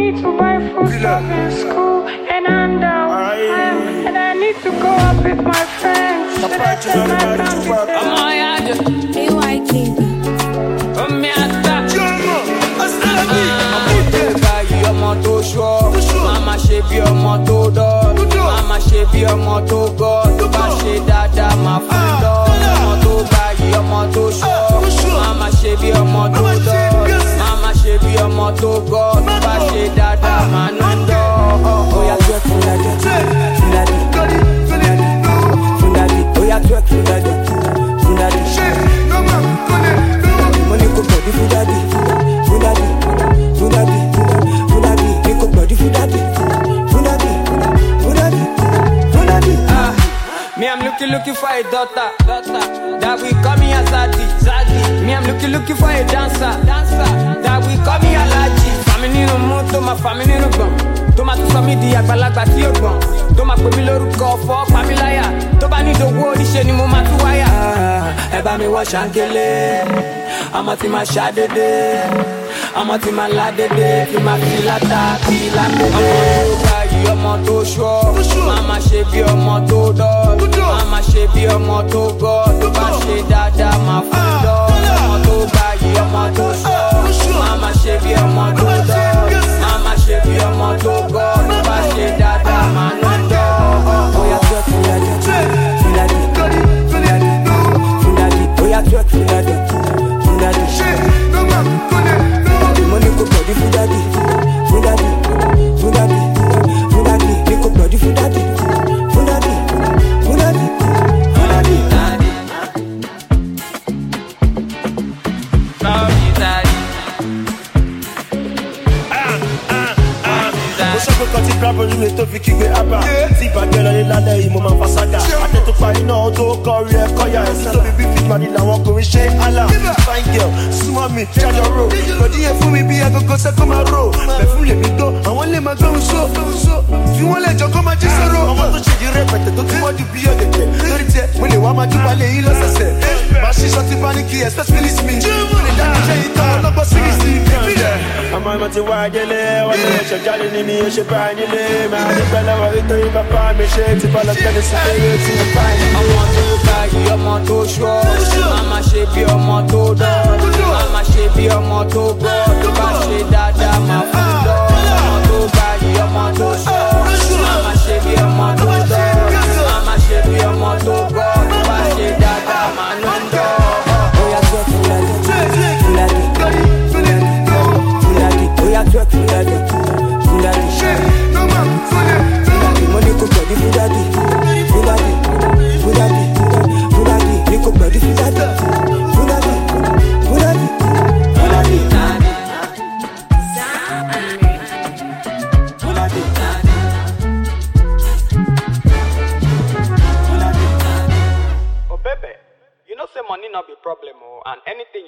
need to buy food stuff in school, and I'm down. And I need to go out with my friends. So that's the night I'm Mama ṣe bí ọmọ tó dán, mama ṣe bí ọmọ tó gọ̀, tó bá ṣe dáadáa máa fún dán. Ọmọ tó báyìí ọmọ tó ṣọ́, mama ṣe bí ọmọ tó dán, mama ṣe bí ọmọ tó gọ̀, tó bá ṣe dáadáa máa nù dán. Oya twerk funadi, funadi, funadi, oya twerk funadi, funadi. Mo ní kò bọ̀dí funadi, funadi, funadi. Me, I'm looking for a daughter that will call me a Zadi. Me, I'm looking for a dancer that will call me a Laji. Family no mood, to my family no gone. To my to me di àgbàlagbà tí ó gbọ̀n. To my pè mí lórúkọ fọ́ pamíláyà. Tó bá ní ìdòwò oríṣẹ́ ni mo máa tún wáyà. Ẹ bá mi wọ ṣàǹkélé, ọmọ tí máa ṣàdédé. Ọmọ tí máa ládédé, tí máa fi látà kí lágbèdé. Ọmọ tó báyìí ọmọ tó ṣọ́, mama ṣe bí ọmọ tó dán, mama ṣe bí ọmọ tó gọ̀, tó bá ṣe dáadáa máa fún dán. Ọmọ tó báyìí ọmọ tó ṣọ́, mama ṣe bí ọmọ tó dán, mama ṣe bí ọmọ tó gọ̀, tó bá ṣe dáadáa máa nù dán. Oya twerk funadi, funadi, funadi, oya twerk funadi, funadi. Money go body funadi, funadi, funadi, funadi. Me go body funadi, funadi, funadi, funadi. Quand tu graves une étoffe qui veut abattre. Si pas de la lei, mon maman fasaga. A tête au pain, non, auto, courrier, koya. Si tu veux vite, mani, la walk with Shay Allah. Fine girl, swami, charge a row. Body and fool me be a go set comme un row. Mais fou les bigots, I want les magrons so. Tu vois les gens comme un gisero. On va toucher du répète, donc tu vois du billet de clé. Vérité, moi les wama du palais, il a ça c'est. Ma chiche, tu paniques, espèce Phyllis me. Les dames, j'ai eu tard, non pas si ici. I'm on my way, what is your jolly name? Je pas ni les mains, les belles vérités, il va pas m'échec, c'est pas la peine de se payer, tu ne pas ni ọmọ tó báyìí ọmọ tó ṣọ́, mama ṣe bí ọmọ tó dán, mama ṣe bí ọmọ tó gọ̀, tó bá ṣe dáadáa máa fún dán. Ọmọ tó báyìí ọmọ tó ṣọ́, mama ṣe bí ọmọ tó dán, mama ṣe bí ọmọ tó gọ̀, tó bá ṣe dáadáa máa nù dán. Oya twerk funadi, funadi, funadi, oya twerk funadi, funadi. Money go body funadi, funadi, funadi, funadi. Me go body funadi, funadi, funadi, funadi. Oh baby, you know say money not be problem, and anything